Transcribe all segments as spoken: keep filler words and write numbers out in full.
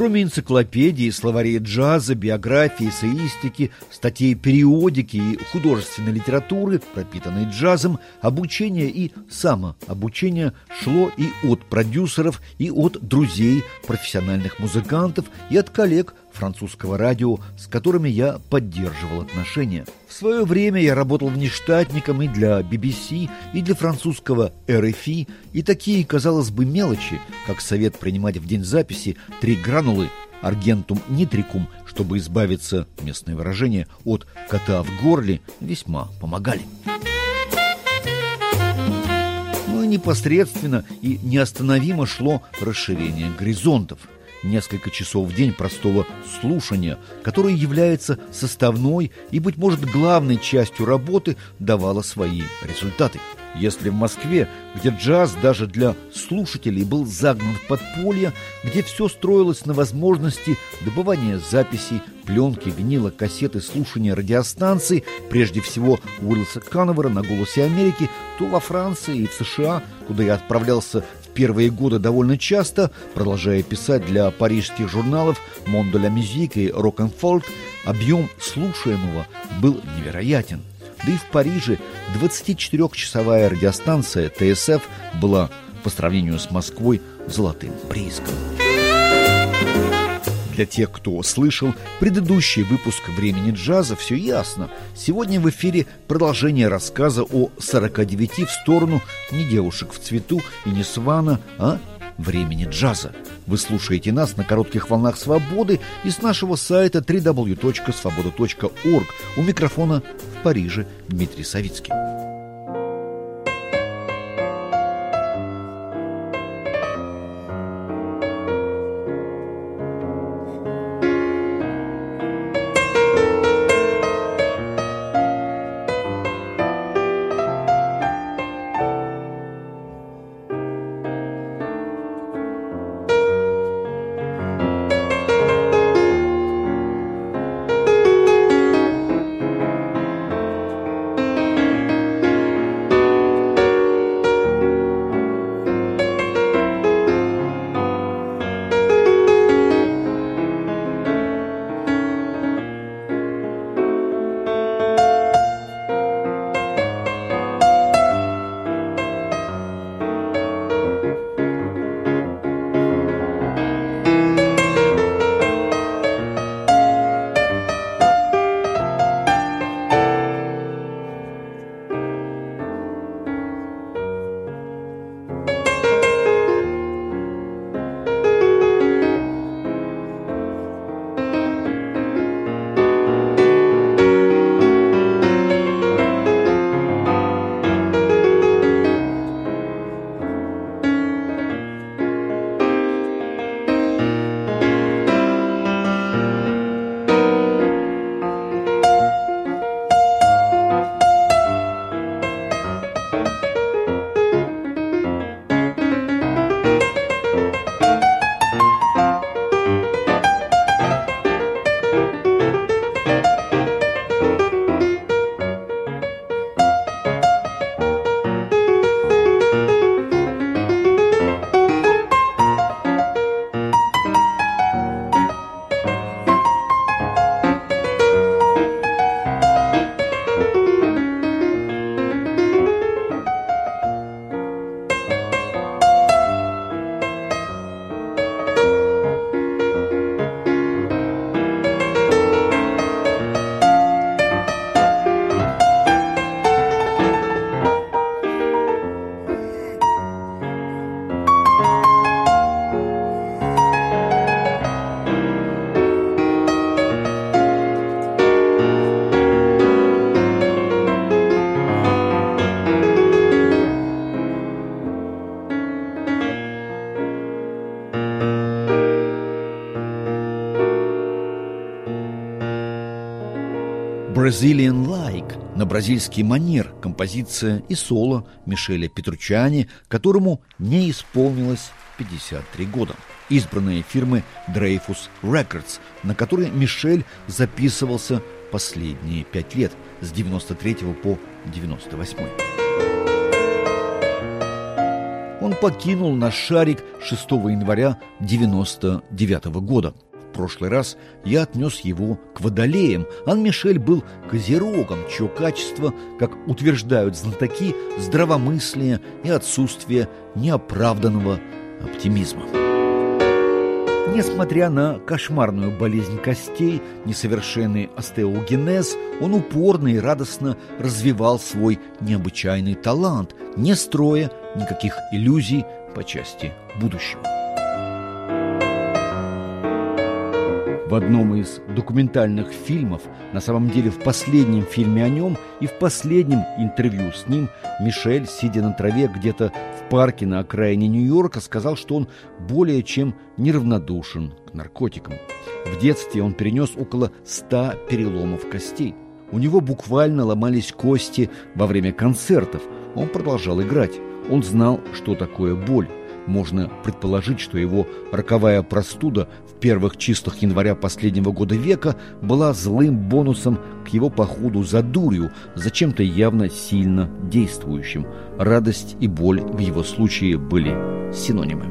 Кроме энциклопедии, словарей джаза, биографии, эссеистики, статей периодики и художественной литературы, пропитанной джазом, обучение и самообучение шло и от продюсеров, и от друзей, профессиональных музыкантов, и от коллег французского радио, с которыми я поддерживал отношения. В свое время я работал внештатником и для би би си, и для французского эр эф и, и такие, казалось бы, мелочи, как совет принимать в день записи три гранулы аргентум нитрикум, чтобы избавиться, местное выражение, от кота в горле, весьма помогали. Ну и непосредственно и неостановимо шло расширение горизонтов. Несколько часов в день простого слушания, которое является составной и, быть может, главной частью работы, давало свои результаты. Если в Москве, где джаз даже для слушателей был загнан в подполье, где все строилось на возможности добывания записей, пленки, винила, кассеты, слушания радиостанций, прежде всего Уиллса Канавера на «Голосе Америки», то во Франции и в США, куда я отправлялся первые годы довольно часто, продолжая писать для парижских журналов «Monde de la Musique» и «Rock and Folk», объем слушаемого был невероятен. Да и в Париже двадцатичетырехчасовая радиостанция тэ эс эф была, по сравнению с Москвой, золотым прииском. Для тех, кто слышал предыдущий выпуск «Времени джаза», все ясно. Сегодня в эфире продолжение рассказа о сорока девяти в сторону не девушек в цвету и не Свана, а «Времени джаза». Вы слушаете нас на коротких волнах свободы и с нашего сайта дабл ю дабл ю дабл ю точка свобода точка орг. У микрофона в Париже Дмитрий Савицкий. «Brazilian Like» на бразильский манер, композиция и соло Мишеля Петруччиани, которому не исполнилось пятьдесят три года. Избранная фирмы Dreyfus Records, на которой Мишель записывался последние пять лет, с девяносто третьего по девяносто восьмой. Он покинул наш шарик шестого января девяносто девятого года. В прошлый раз я отнес его к водолеям. Ан-Мишель был козерогом, чье качество, как утверждают знатоки, здравомыслие и отсутствие неоправданного оптимизма. Несмотря на кошмарную болезнь костей, несовершенный остеогенез, он упорно и радостно развивал свой необычайный талант, не строя никаких иллюзий по части будущего. В одном из документальных фильмов, на самом деле в последнем фильме о нем и в последнем интервью с ним, Мишель, сидя на траве где-то в парке на окраине Нью-Йорка, сказал, что он более чем неравнодушен к наркотикам. В детстве он перенес около ста переломов костей. У него буквально ломались кости во время концертов. Он продолжал играть. Он знал, что такое боль. Можно предположить, что его роковая простуда в первых числах января последнего года века была злым бонусом к его походу за дурью, за чем-то явно сильно действующим. Радость и боль в его случае были синонимы.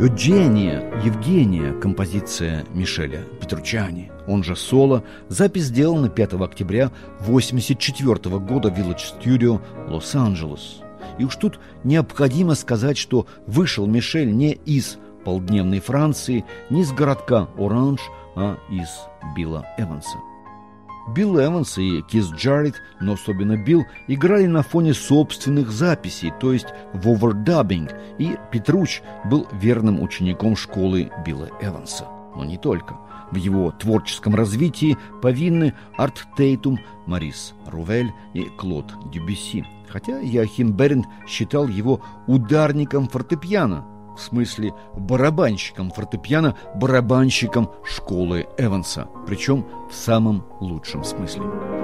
«Евгения», «Евгения» – композиция Мишеля Петруччиани, он же соло. Запись сделана пятого октября восемьдесят четвёртого года в Village Studio, Лос-Анджелес. И уж тут необходимо сказать, что вышел Мишель не из полдневной Франции, не из городка Оранж, а из Билла Эванса. Билл Эванс и Кис Джарретт, но особенно Билл, играли на фоне собственных записей, то есть в овердаббинг, и Петруч был верным учеником школы Билла Эванса. Но не только. В его творческом развитии повинны Арт Тейтум, Марис Рувель и Клод Дебюсси, хотя Йоахим Берент считал его ударником фортепиано, в смысле барабанщиком фортепиано, барабанщиком школы Эванса, причем в самом лучшем смысле.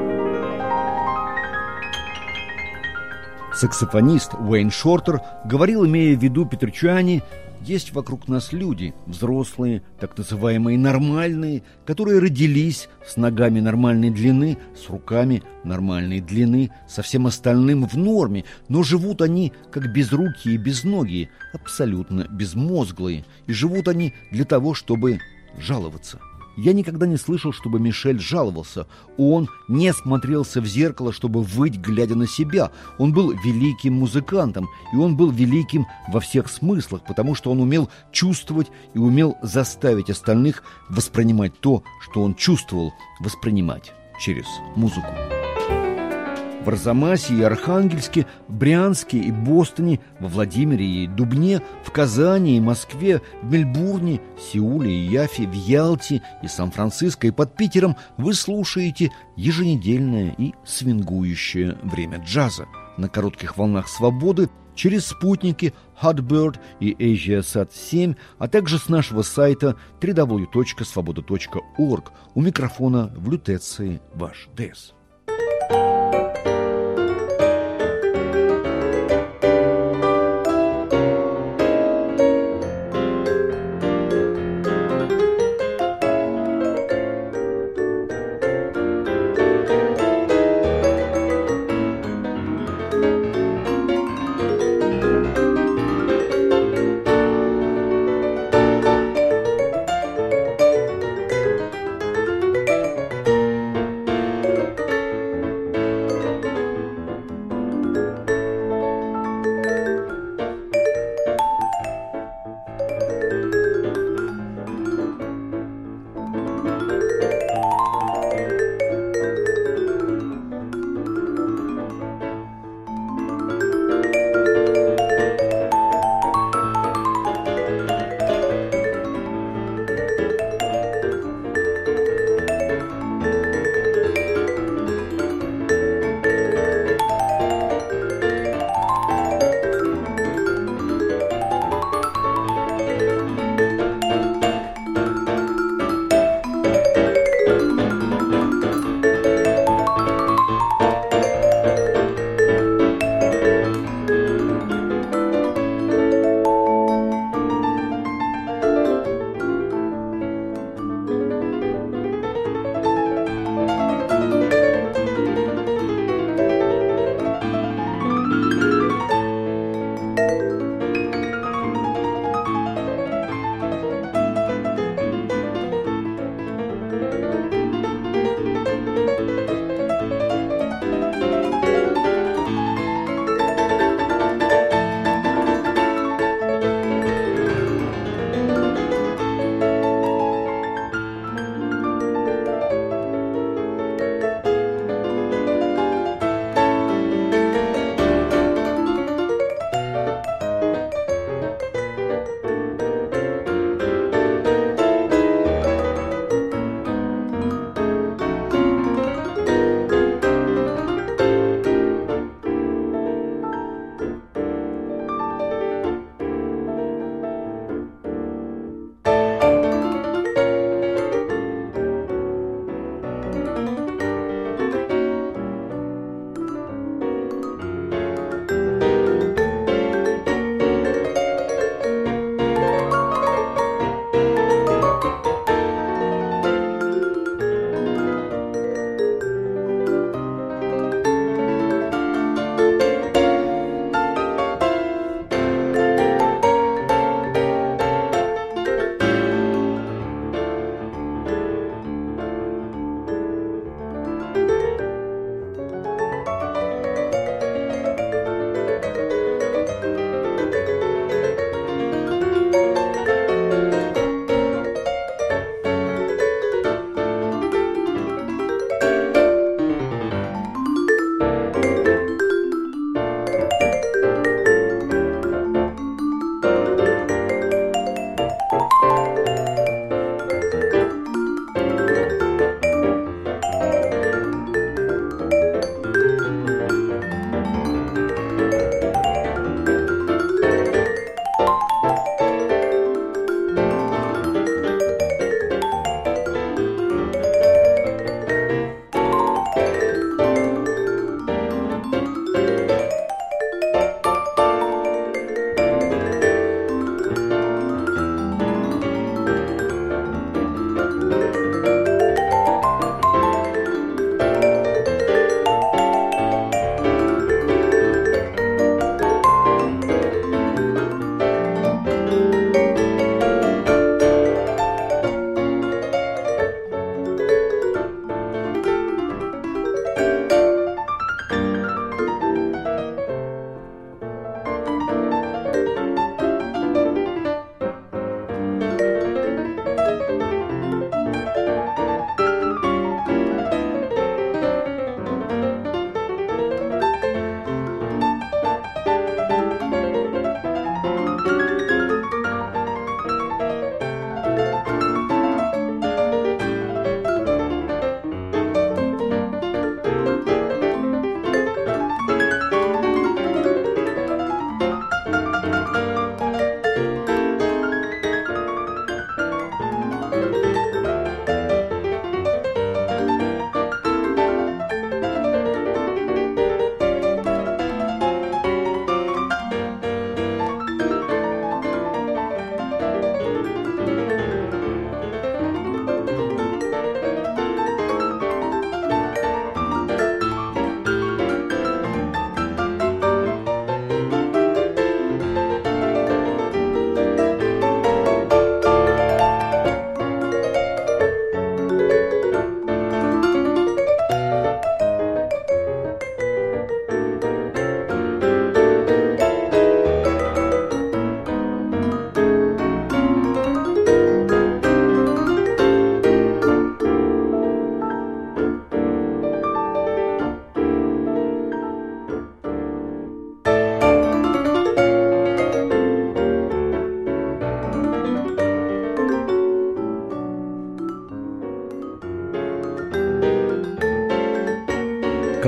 Саксофонист Уэйн Шортер говорил, имея в виду Петруччиани: есть вокруг нас люди, взрослые, так называемые нормальные, которые родились с ногами нормальной длины, с руками нормальной длины, со всем остальным в норме, но живут они как безрукие и безногие, абсолютно безмозглые, и живут они для того, чтобы жаловаться. Я никогда не слышал, чтобы Мишель жаловался. Он не смотрелся в зеркало, чтобы выть, глядя на себя. Он был великим музыкантом, и он был великим во всех смыслах, потому что он умел чувствовать и умел заставить остальных воспринимать то, что он чувствовал, воспринимать через музыку. В Арзамасе и Архангельске, в Брянске и Бостоне, во Владимире и Дубне, в Казани и Москве, в Мельбурне, Сеуле и Яффе, в Ялте и Сан-Франциско и под Питером вы слушаете еженедельное и свингующее время джаза на коротких волнах свободы через спутники Hotbird и AsiaSat семь, а также с нашего сайта дабл ю дабл ю дабл ю точка свобода точка орг. У микрофона в лютеции ваш Дэс.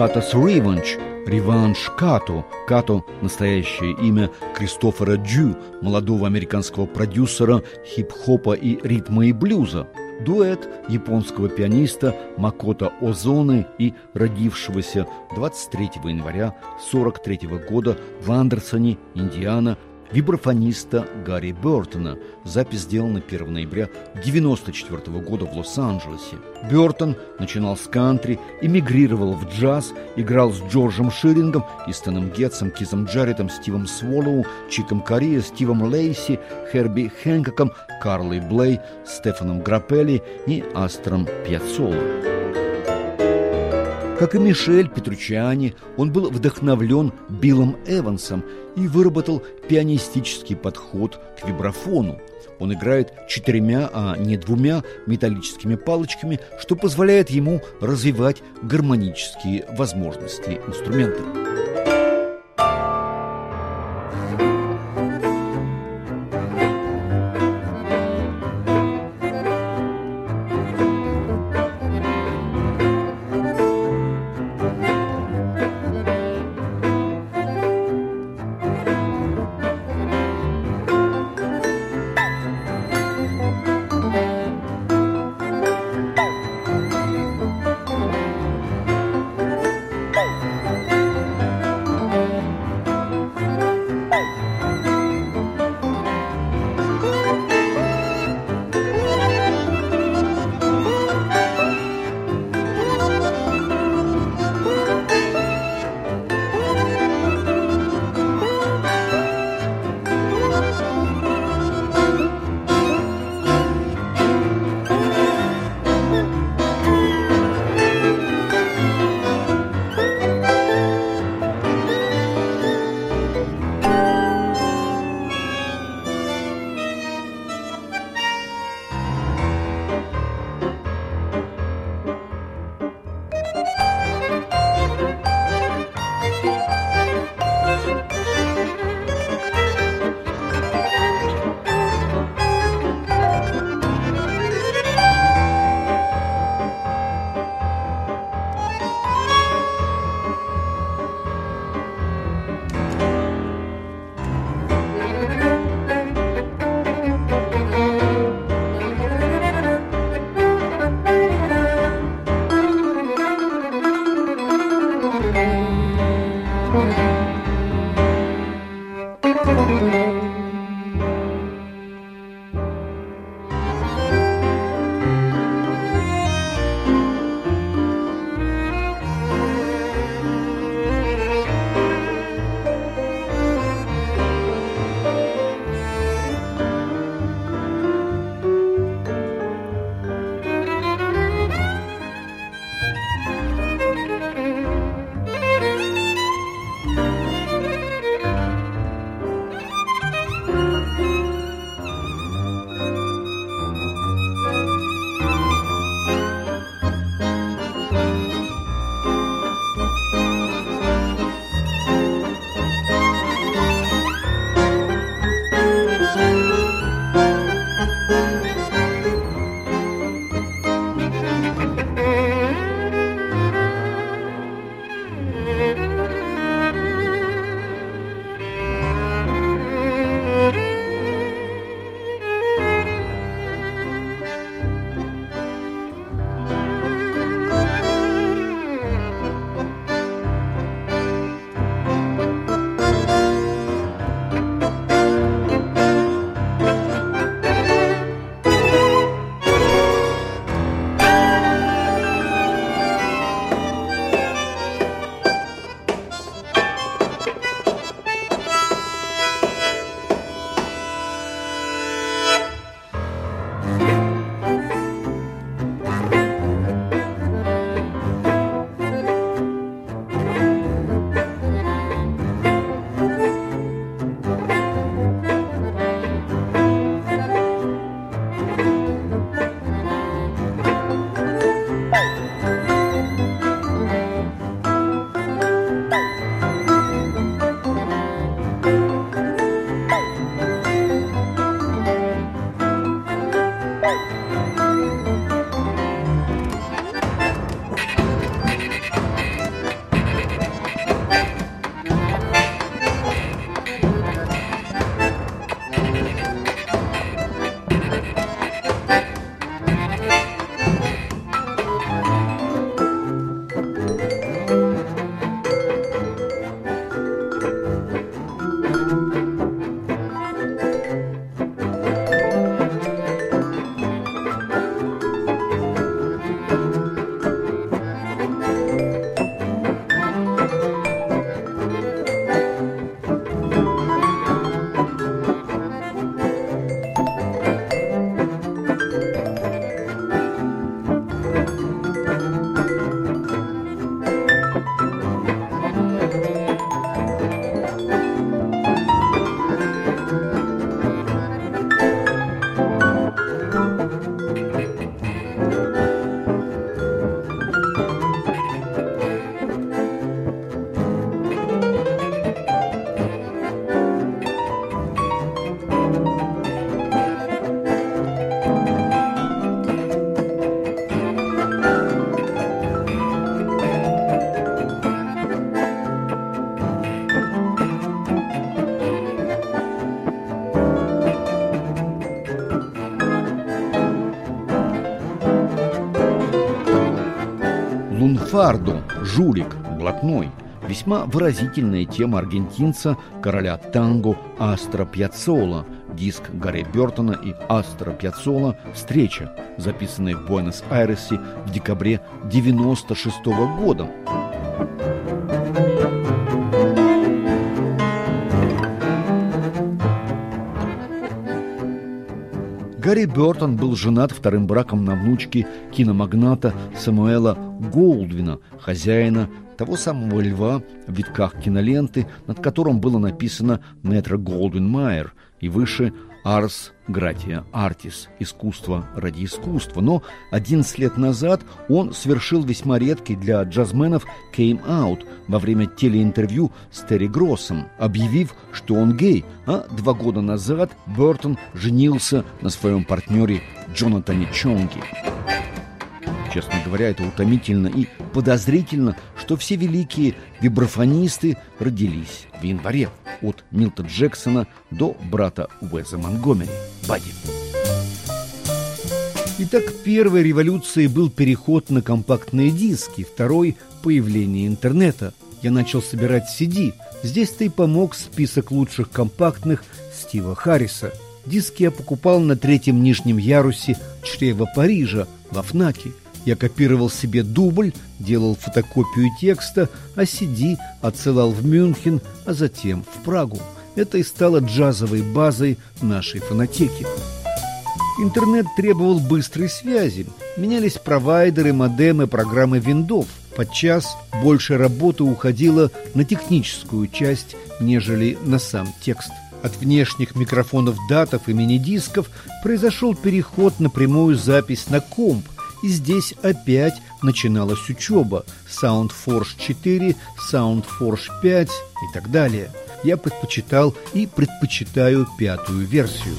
Kato's Revenge, реванш Като. Като – настоящее имя Кристофера Дью, молодого американского продюсера хип-хопа и ритма и блюза. Дуэт японского пианиста Макото Озоны и родившегося двадцать третьего января сорок третьего года в Андерсоне, Индиана, вибрафониста Гарри Бёртона. Запись сделана первого ноября девяносто четвёртого года в Лос-Анджелесе. Бёртон начинал с кантри, эмигрировал в джаз, играл с Джорджем Ширингом, Истоном Гетсом, Кизом Джарреттом, Стивом Сволоу, Чиком Кориа, Стивом Лейси, Херби Хэнкоком, Карлой Блей, Стефаном Граппелли и Астором Пьяццоло. Как и Мишель Петруччиани, он был вдохновлен Биллом Эвансом и выработал пианистический подход к вибрафону. Он играет четырьмя, а не двумя металлическими палочками, что позволяет ему развивать гармонические возможности инструмента. Бафардо, жулик, блатной. Весьма выразительная тема аргентинца, короля танго Астора Пьяццола, диск Гарри Бертона и Астора Пьяццола «Встреча», записанная в Буэнос-Айресе в декабре девяносто шестого года. Гарри Бертон был женат вторым браком на внучке киномагната Самуэла Голдвина, хозяина того самого льва в витках киноленты, над которым было написано «Метро Голдвин Майер» и выше «Ars Gratia Artis» – «Искусство ради искусства». Но одиннадцать лет назад он совершил весьма редкий для джазменов кейм-аут во время телеинтервью с Терри Гроссом, объявив, что он гей, а два года назад Бертон женился на своем партнере Джонатане Чонги. Честно говоря, это утомительно и подозрительно, что все великие вибрафонисты родились в январе, от Милта Джексона до брата Уэза Монтгомери, Бадди. Итак, первой революцией был переход на компактные диски, второй – появление интернета. Я начал собирать си ди. Здесь-то и помог список лучших компактных Стива Харриса. Диски я покупал на третьем нижнем ярусе чрева Парижа, во ФНАКе. Я копировал себе дубль, делал фотокопию текста, а си ди отсылал в Мюнхен, а затем в Прагу. Это и стало джазовой базой нашей фонотеки. Интернет требовал быстрой связи. Менялись провайдеры, модемы, программы виндов. Подчас больше работы уходило на техническую часть, нежели на сам текст. От внешних микрофонов датов и мини-дисков произошел переход на прямую запись на комп. И здесь опять начиналась учеба. SoundForge четыре, SoundForge пять и так далее. Я предпочитал и предпочитаю пятую версию.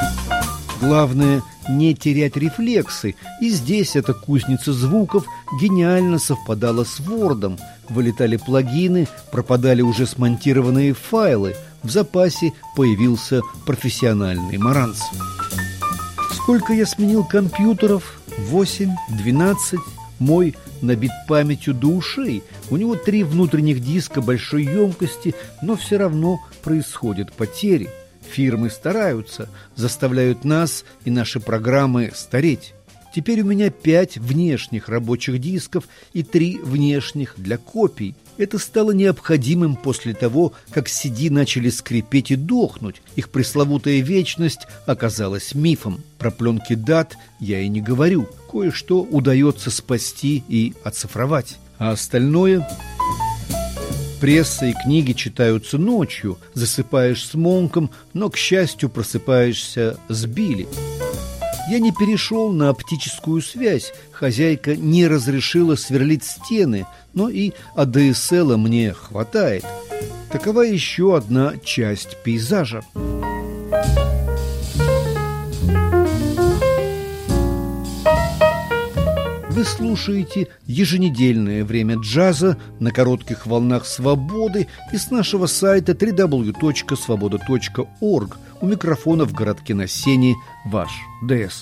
Главное – не терять рефлексы. И здесь эта кузница звуков гениально совпадала с Word'ом. Вылетали плагины, пропадали уже смонтированные файлы. В запасе появился профессиональный маранц. Сколько я сменил компьютеров? Восемь, двенадцать. Мой набит памятью до ушей. У него три внутренних диска большой емкости, но все равно происходят потери. Фирмы стараются, заставляют нас и наши программы стареть. Теперь у меня пять внешних рабочих дисков и три внешних для копий. Это стало необходимым после того, как си ди начали скрипеть и дохнуть. Их пресловутая вечность оказалась мифом. Про пленки дат я и не говорю. Кое-что удается спасти и оцифровать. А остальное... Пресса и книги читаются ночью. Засыпаешь с Монком, но, к счастью, просыпаешься с Билли. Я не перешел на оптическую связь. Хозяйка не разрешила сверлить стены, но и эй ди эс эл мне хватает. Такова еще одна часть пейзажа. Вы слушаете еженедельное время джаза на коротких волнах свободы и с нашего сайта дабл ю дабл ю дабл ю точка свобода точка орг. У микрофона в городке на Сене ваш ДС.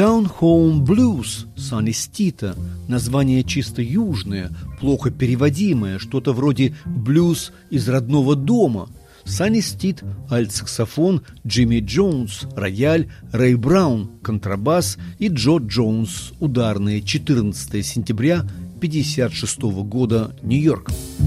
«Down Home Blues» Санни Стита, название чисто южное, плохо переводимое, что-то вроде «блюз из родного дома». Санни Стит – альт-саксофон, Джимми Джонс – рояль, Рэй Браун – контрабас и Джо Джонс – ударные. четырнадцатого сентября тысяча девятьсот пятьдесят шестого года, Нью-Йорк.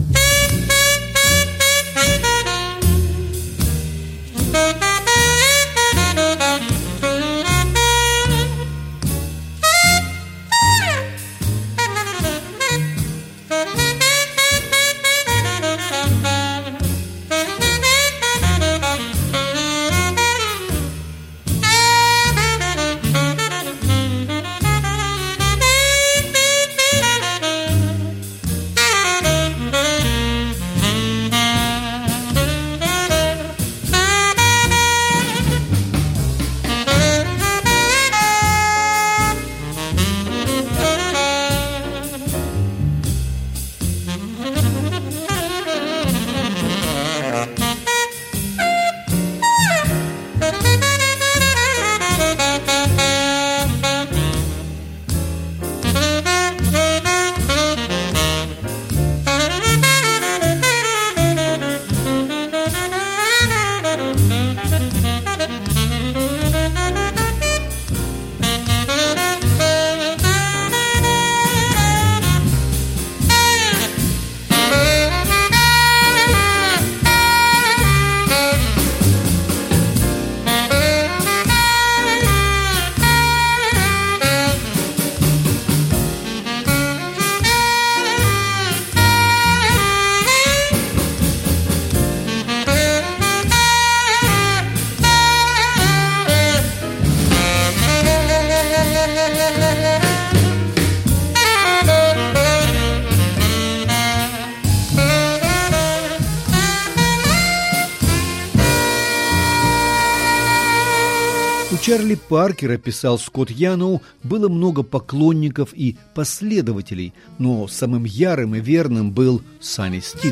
У Чарли Паркера, писал Скотт Яноу, было много поклонников и последователей, но самым ярым и верным был Санни Стит.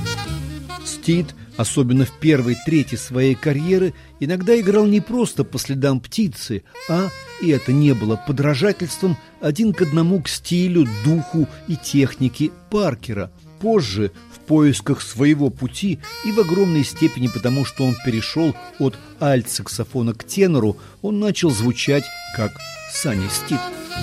Стит, особенно в первой трети своей карьеры, иногда играл не просто по следам птицы, а, и это не было подражательством, один к одному к стилю, духу и технике Паркера. Позже, в поисках своего пути и в огромной степени потому, что он перешел от альт-саксофона к тенору, он начал звучать как Санни Стит.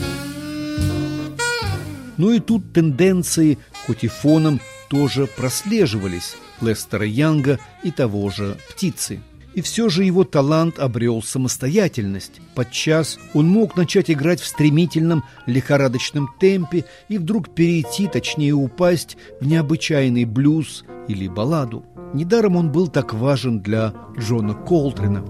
Но и тут тенденции, хоть и фоном, тоже прослеживались Лестера Янга и того же «Птицы». И все же его талант обрел самостоятельность. Подчас он мог начать играть в стремительном, лихорадочном темпе и вдруг перейти, точнее упасть, в необычайный блюз или балладу. Недаром он был так важен для Джона Колтрена.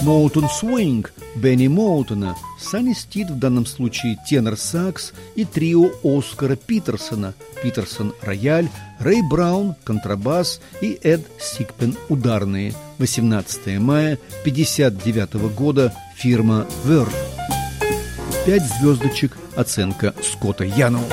Moulton Swing Бенни Моултона, Санни Стит в данном случае тенор-сакс и трио Оскара Питерсона, Питерсон рояль, Рэй Браун контрабас и Эд Сикпен ударные. восемнадцатого мая пятьдесят девятого года, фирма Verve. Пять звездочек, оценка Скотта Яноу.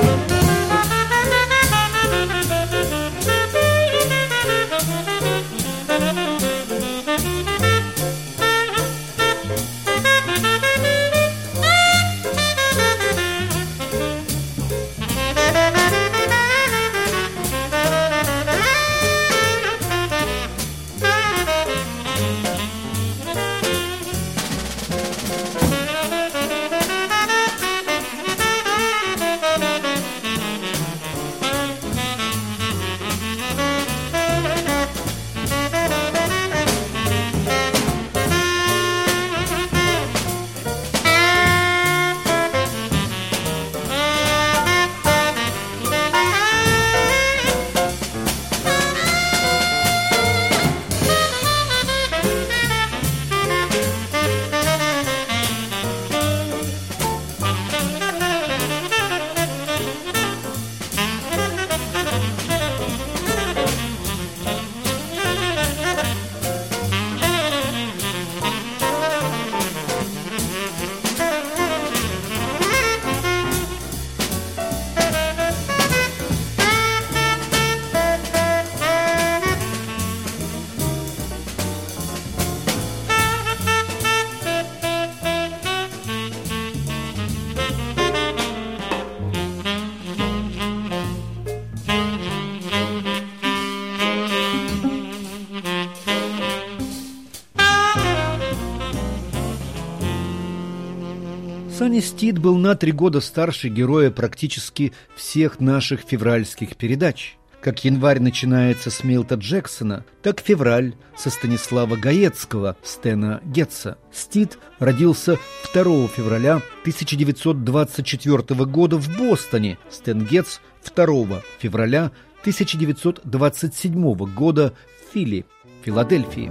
Санни Стит был на три года старше героя практически всех наших февральских передач. Как январь начинается с Милта Джексона, так февраль со Станислава Гаецкого, Стэна Гетца. Стит родился второго февраля тысяча девятьсот двадцать четвёртого года в Бостоне, Стэн Гетц второго февраля тысяча девятьсот двадцать седьмого года в Филли, Филадельфии.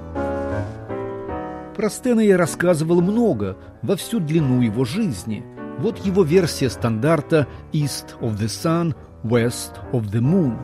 Про Стэна я рассказывал много, во всю длину его жизни. Вот его версия стандарта «East of the Sun, West of the Moon».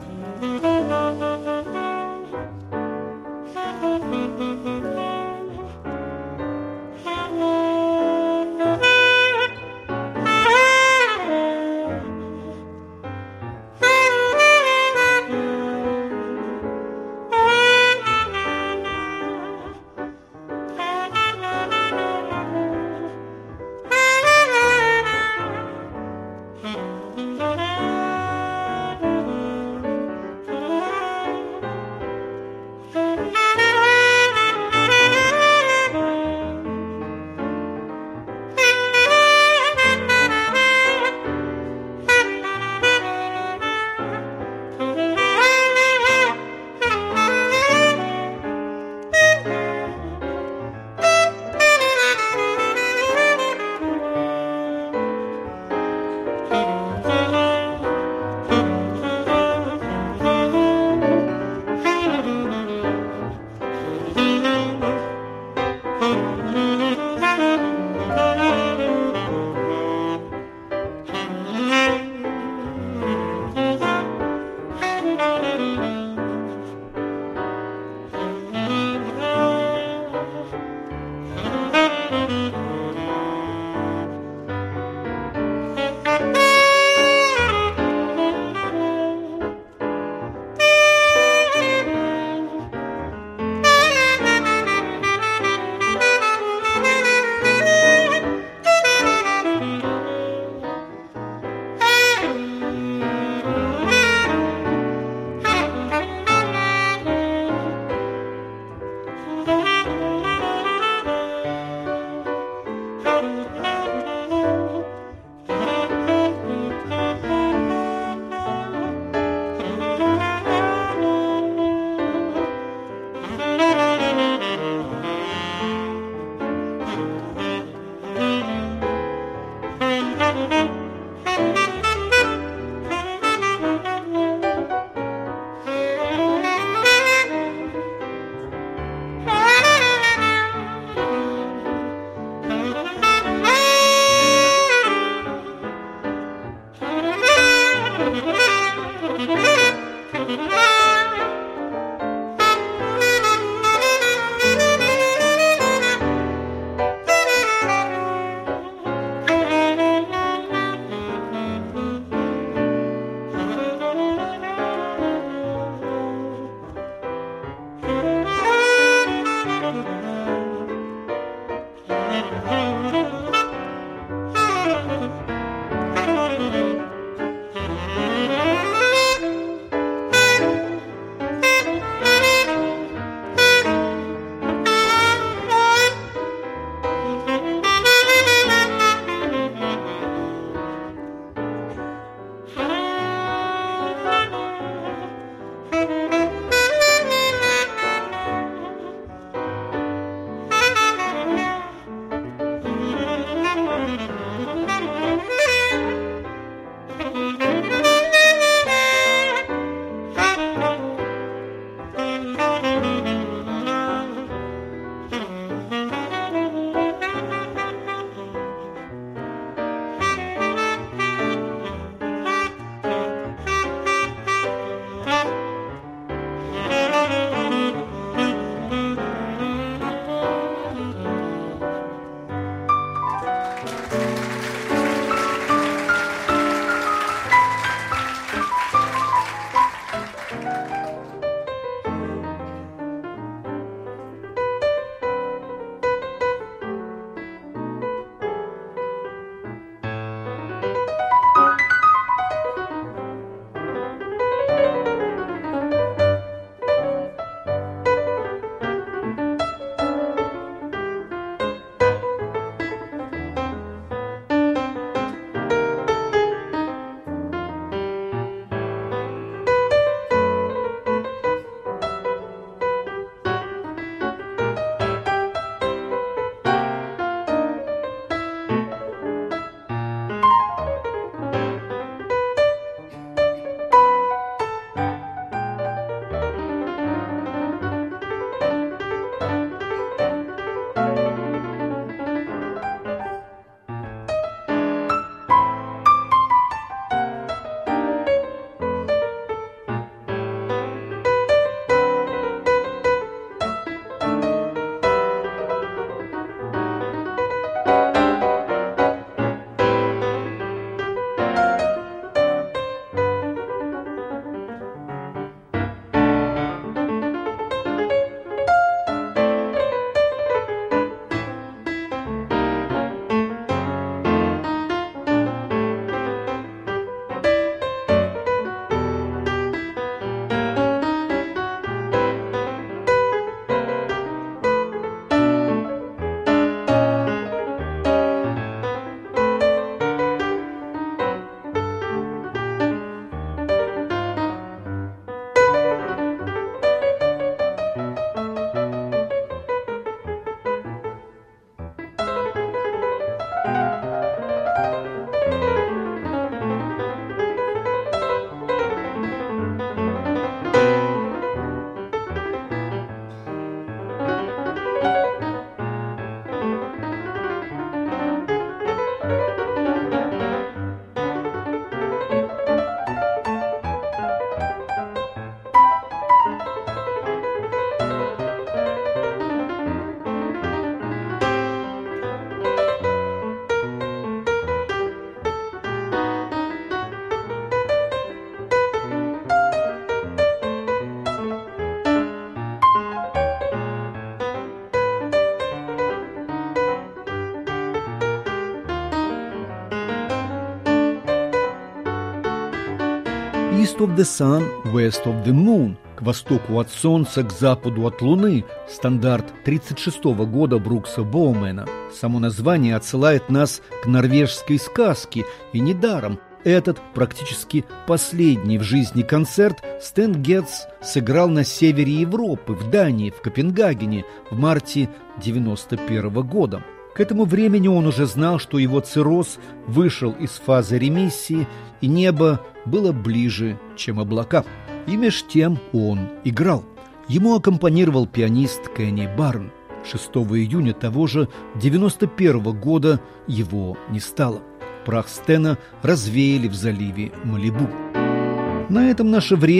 East of the Sun, West of the Moon, к востоку от Солнца, к западу от Луны, стандарт тридцать шестого года Брукса Боумена. Само название отсылает нас к норвежской сказке, и недаром. Этот практически последний в жизни концерт Стэн Гетц сыграл на севере Европы, в Дании, в Копенгагене, в марте девяносто первого года. К этому времени он уже знал, что его цирроз вышел из фазы ремиссии, и небо было ближе, чем облака. И меж тем он играл. Ему аккомпанировал пианист Кенни Барн. шестого июня того же девяносто первого года его не стало. Прах Стэна развеяли в заливе Малибу. На этом наше время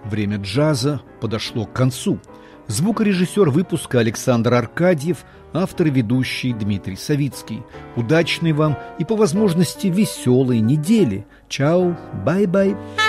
Время джаза подошло к концу. Звукорежиссер выпуска Александр Аркадьев, автор и ведущий Дмитрий Савицкий. Удачной вам и, по возможности, веселой недели. Чао, бай-бай.